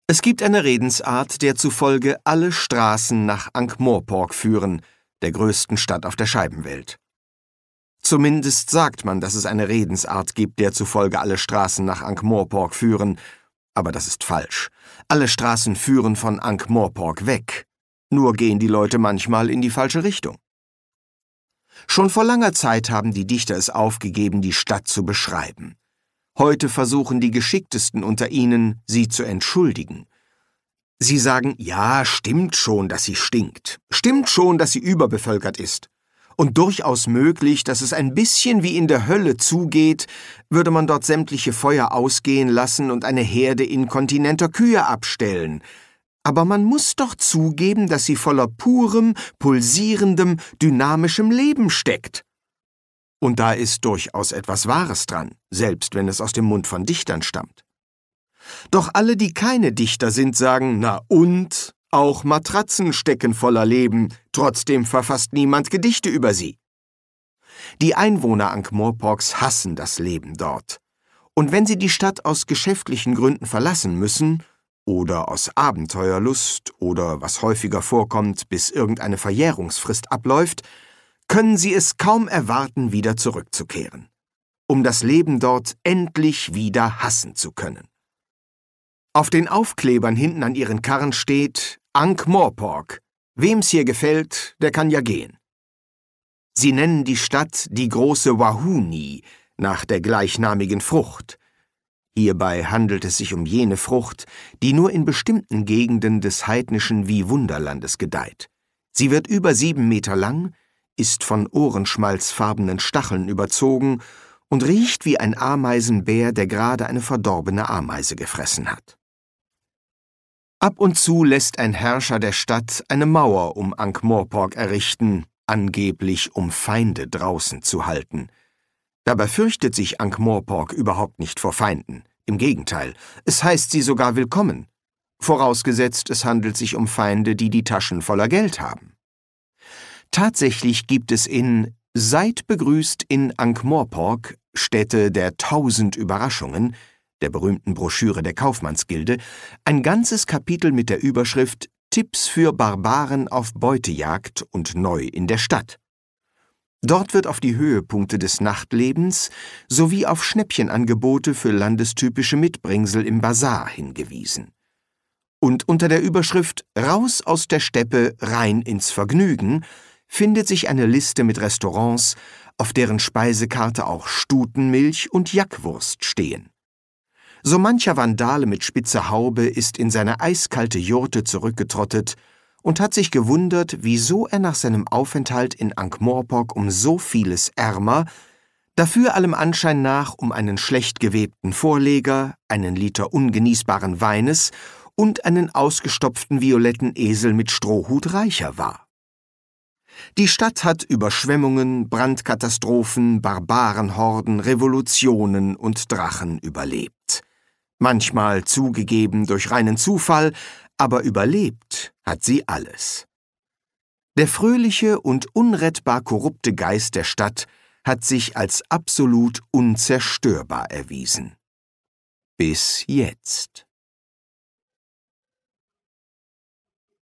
Es gibt eine Redensart, der zufolge alle Straßen nach Ankh-Morpork führen, der größten Stadt auf der Scheibenwelt. Zumindest sagt man, dass es eine Redensart gibt, der zufolge alle Straßen nach Ankh-Morpork führen, aber das ist falsch. Alle Straßen führen von Ankh-Morpork weg, nur gehen die Leute manchmal in die falsche Richtung. Schon vor langer Zeit haben die Dichter es aufgegeben, die Stadt zu beschreiben. Heute versuchen die Geschicktesten unter ihnen, sie zu entschuldigen. Sie sagen, ja, stimmt schon, dass sie stinkt. Stimmt schon, dass sie überbevölkert ist. Und durchaus möglich, dass es ein bisschen wie in der Hölle zugeht, würde man dort sämtliche Feuer ausgehen lassen und eine Herde inkontinenter Kühe abstellen. Aber man muss doch zugeben, dass sie voller purem, pulsierendem, dynamischem Leben steckt. Und da ist durchaus etwas Wahres dran, selbst wenn es aus dem Mund von Dichtern stammt. Doch alle, die keine Dichter sind, sagen, na und? Auch Matratzen stecken voller Leben, trotzdem verfasst niemand Gedichte über sie. Die Einwohner Ankh-Morporks hassen das Leben dort. Und wenn sie die Stadt aus geschäftlichen Gründen verlassen müssen, oder aus Abenteuerlust, oder was häufiger vorkommt, bis irgendeine Verjährungsfrist abläuft, können sie es kaum erwarten, wieder zurückzukehren, um das Leben dort endlich wieder hassen zu können. Auf den Aufklebern hinten an ihren Karren steht Ankh-Morpork. Wem's hier gefällt, der kann ja gehen. Sie nennen die Stadt die große Wahuni, nach der gleichnamigen Frucht. Hierbei handelt es sich um jene Frucht, die nur in bestimmten Gegenden des heidnischen Wie-Wunderlandes gedeiht. Sie wird über 7 Meter lang, ist von ohrenschmalzfarbenen Stacheln überzogen und riecht wie ein Ameisenbär, der gerade eine verdorbene Ameise gefressen hat. Ab und zu lässt ein Herrscher der Stadt eine Mauer um Ankh-Morpork errichten, angeblich um Feinde draußen zu halten. Dabei fürchtet sich Ankh-Morpork überhaupt nicht vor Feinden. Im Gegenteil, es heißt sie sogar willkommen. Vorausgesetzt, es handelt sich um Feinde, die die Taschen voller Geld haben. Tatsächlich gibt es in Seid begrüßt in Ankh-Morpork, Stätte der 1000 Überraschungen, der berühmten Broschüre der Kaufmannsgilde, ein ganzes Kapitel mit der Überschrift Tipps für Barbaren auf Beutejagd und neu in der Stadt. Dort wird auf die Höhepunkte des Nachtlebens sowie auf Schnäppchenangebote für landestypische Mitbringsel im Basar hingewiesen. Und unter der Überschrift Raus aus der Steppe, rein ins Vergnügen findet sich eine Liste mit Restaurants, auf deren Speisekarte auch Stutenmilch und Jackwurst stehen. So mancher Vandale mit spitzer Haube ist in seine eiskalte Jurte zurückgetrottet und hat sich gewundert, wieso er nach seinem Aufenthalt in Ankh-Morpork um so vieles ärmer, dafür allem Anschein nach um einen schlecht gewebten Vorleger, einen Liter ungenießbaren Weines und einen ausgestopften violetten Esel mit Strohhut reicher war. Die Stadt hat Überschwemmungen, Brandkatastrophen, Barbarenhorden, Revolutionen und Drachen überlebt. Manchmal zugegeben durch reinen Zufall, aber überlebt hat sie alles. Der fröhliche und unrettbar korrupte Geist der Stadt hat sich als absolut unzerstörbar erwiesen. Bis jetzt.